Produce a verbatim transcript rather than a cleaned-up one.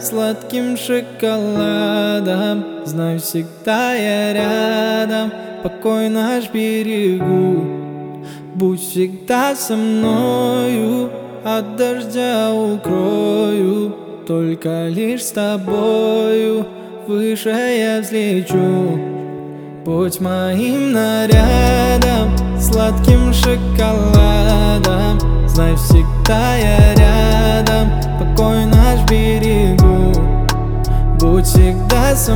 сладким шоколадом. Знаю, всегда я рядом, покой наш берегу. Будь всегда со мною, от дождя укрою. Только лишь с тобою выше я взлечу. Будь моим нарядом, сладким шоколадом. Знай, всегда я рядом, покой наш берегу. Будь всегда со